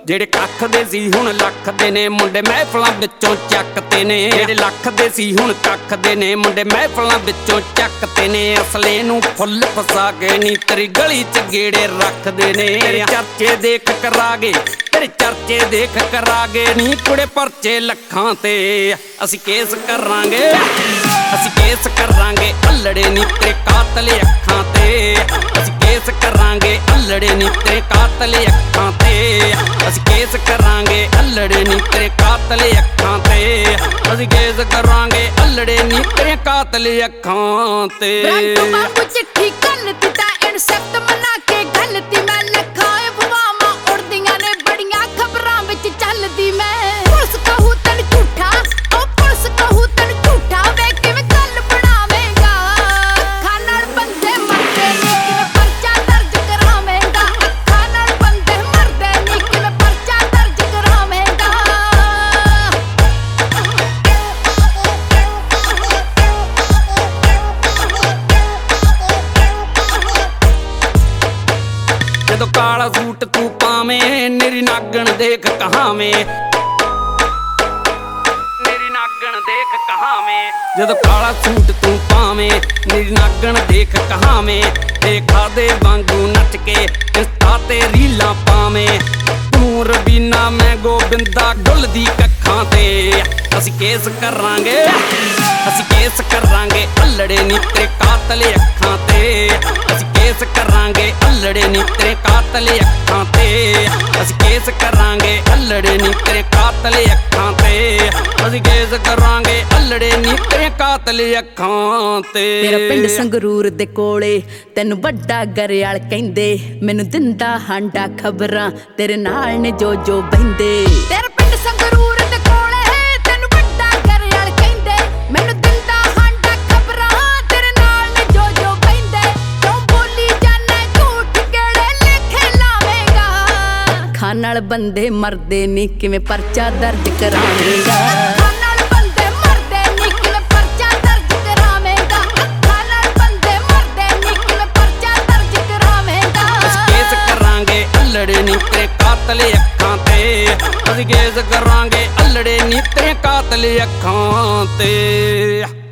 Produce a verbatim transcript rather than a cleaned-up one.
ਜਿਹੜੇ ਕੱਖ ਦੇ ਸੀ ਹੁਣ ਲੱਖ ਦੇ ਨੇ ਮੁੰਡੇ ਮਹਿਫਲਾਂ ਵਿੱਚੋਂ ਚੱਕਤੇ ਨੇ। ਜਿਹੜੇ ਲੱਖ ਦੇ ਸੀ ਹੁਣ ਕੱਖ ਦੇ ਨੇ ਮੁੰਡੇ ਮਹਿਫਲਾਂ ਵਿੱਚੋਂ ਚੱਕਤੇ ਨੇ। ਅਸਲੇ ਨੂੰ ਫੁੱਲ ਫਸਾ ਕੇ ਨੀ ਤੇਰੀ ਗਲੀ ਚ ਗੇੜੇ ਰੱਖਦੇ ਨੇ। ਤੇਰੇ ਚਰਚੇ ਦੇਖ ਕਰਾਗੇ ਤੇਰੇ ਚਰਚੇ ਦੇਖ ਕਰਾਗੇ ਨੀ ਕੁੜੇ ਪਰਚੇ ਲੱਖਾਂ ਤੇ। ਅਸੀਂ ਕੇਸ ਕਰਾਂਗੇ ਅਸੀਂ ਕੇਸ ਕਰਾਂਗੇ ਅੱਲੜੇ ਨੀ ਤੇਰੇ ਕਾਤਲ ਅੱਖਾਂ ਤੇ। ਅਸੀਂ ਕੇਸ ਕਰਾਂਗੇ ਅੱਲੜੇ ਨੀ ਤੇਰੇ ਕਾਤਲ ਅੱਖਾਂ ਤੇ। ਅਸੀਂ ਕੇਸ ਕਰਾਂਗੇ ਅੱਲੜੇ ਨੀ ਤੇਰੇ ਕਾਤਲ ਅੱਖਾਂ ਤੇ। ਅਸੀਂ ਕੇਸ ਕਰਾਂਗੇ ਅੱਲੜੇ ਨੀ ਤੇਰੇ ਕਾਤਲ ਅੱਖਾਂ ਤੇ। ਬ੍ਰਾਂਟੋ ਬਾਬੂ ਚਿੱਠੀ ਕੱਲਤੀ ਤਾਂ ਇਨਸੈਪਟ ਮਨਾ ਕੇ ਗਲਤੀ ਮੈਂ ਲੱਖਾਂ ਅਫਵਾਹਾਂ ਉੜਦੀਆਂ ਨੇ ਬੜੀਆਂ ਖਬਰਾਂ ਵਿੱਚ ਚੱਲਦੀ ਮੈਂ। ਪੁਲਿਸ ਕਹੂ ਤੈਨੂੰ ਝੂਠਾ ਉਹ ਪੁਲਿਸ ਕਹੂ ਤੈਨੂੰ ਝੂਠਾ ਵੇ ਕਿਵੇਂ ਗੱਲ ਬਣਾਵੇਂਗਾ। ਅੱਖਾਂ ਨਾਲ ਬੰਦੇ ਮਰਦੇ ਨੀ ਕਿਵੇਂ ਪਰਚਾ ਦਰਜ ਕਰਾਵੇਂਗਾ। ਅੱਖਾਂ ਨਾਲ ਬੰਦੇ ਮਰਦੇ ਨੀ ਕਿਵੇਂ ਪਰਚਾ ਦਰਜ ਕਰਾਵੇਂਗਾ। ਜਦੋਂ ਕਾਲਾ ਸੂਟ ਤੂੰ ਪਾਵੇਂ ਮੇਰੀ ਨਾਗਣ ਦੇਖ ਕਹਾਵੇਂ ਮੇਰੀ ਨਾਗਣ ਦੇਖ ਕਹਾਵੇਂ। ਜਦੋਂ ਕਾਲਾ ਸੂਟ ਤੂੰ ਪਾਵੇਂ ਮੇਰੀ ਨਾਗਣ ਦੇਖ ਕਹਾਵੇਂ। ਦੇਖਾ ਦੇ ਵਾਂਗੂ ਨੱਚ ਕੇ ਇੰਸਟਾ ਤੇ ਰੀਲਾਂ ਪਾਵੇਂ। ਤੂੰ ਰਬੀਨਾ ਮੈਂ ਗੋਬਿੰਦਾ ਡੁੱਲਦੀ ਕੱਖਾਂ ਤੇ। ਅਸੀਂ ਕੇਸ ਕਰਾਂਗੇ ਅਸੀਂ ਕੇਸ ਕਰਾਂਗੇ ਅੱਲੜੇ ਨੀ ਤੇਰੇ ਕਾਤਲ ਅੱਖਾਂ ਤੇ। ਅਸੀਂ ਕੇਸ ਕਰਾਂਗੇ ਅੱਲੜੇ ਨੀ ਤੇਰੇ ਕਾਤਲ ਅੱਖਾਂ ਤੇ। ਅਸੀਂ ਕੇਸ ਕਰਾਂਗੇ ਅੱਲੜੇ ਨੀ ਤੇਰੇ ਕਾਤਲ ਅੱਖਾਂ ਤੇ। ਅਸੀਂ ਕੇਸ ਕਰਾਂਗੇ ਅੱਲੜੇ ਨੀ ਤੇਰੇ ਕਾਤਲ ਅੱਖਾਂ ਤੇ। ਤੇਰਾ ਪਿੰਡ ਸੰਗਰੂਰ ਦੇ ਕੋਲੇ ਤੈਨੂੰ ਵੱਡਾ ਗਰੇਵਾਲ ਕਹਿੰਦੇ। ਮੈਨੂੰ ਦਿੰਦਾ ਹਾਂਡਾ ਖਬਰਾਂ ਤੇਰੇ ਨਾਲ ਨੇ ਜੋ ਜੋ ਬਹਿੰਦੇ। ਤੇਰਾ ਪਿੰਡ ਸੰਗਰੂਰ ਦੇ ਕੋਲੇ ਤੈਨੂੰ ਵੱਡਾ ਗਰੇਵਾਲ ਕਹਿੰਦੇ। ਮੈਨੂੰ ਦਿੰਦਾ ਹਾਂਡਾ ਖਬਰਾਂ ਤੇਰੇ ਨਾਲ ਨੇ ਜੋ ਜੋ ਬਹਿੰਦੇ। ਤੂੰ ਬੋਲੀ ਜਾਨਾ ਝੂਠ ਕਿਹੜੇ ਲੇਖੇ ਲਾਵੇਂਗਾ। ਅੱਖਾਂ ਨਾਲ ਬੰਦੇ ਮਰਦੇ ਨੀ ਕਿਵੇਂ ਪਰਚਾ ਦਰਜ ਕਰਾਵੇਂਗਾ। ਅੱਖਾਂ ਨਾਲ ਬੰਦੇ ਮਰਦੇ ਨੀ ਕਿਵੇਂ ਪਰਚਾ ਦਰਜ ਕਰਾਵੇਂਗਾ। ਅੱਖਾਂ ਨਾਲ ਬੰਦੇ ਮਰਦੇ ਨੀ ਕਿਵੇਂ ਪਰਚਾ ਦਰਜ ਕਰਾਵੇਂਗਾ। ਅਸੀਂ ਕੇਸ ਕਰਾਂਗੇ ਅੱਲੜੇ ਨੀ ਤੇਰੇ ਕਾਤਲ ਅੱਖਾਂ ਤੇ। ਅਸੀਂ ਕੇਸ ਕਰਾਂਗੇ ਅੱਲੜੇ ਨੀ ਤੇਰੇ ਕਾਤਲ ਅੱਖਾਂ ਤੇ।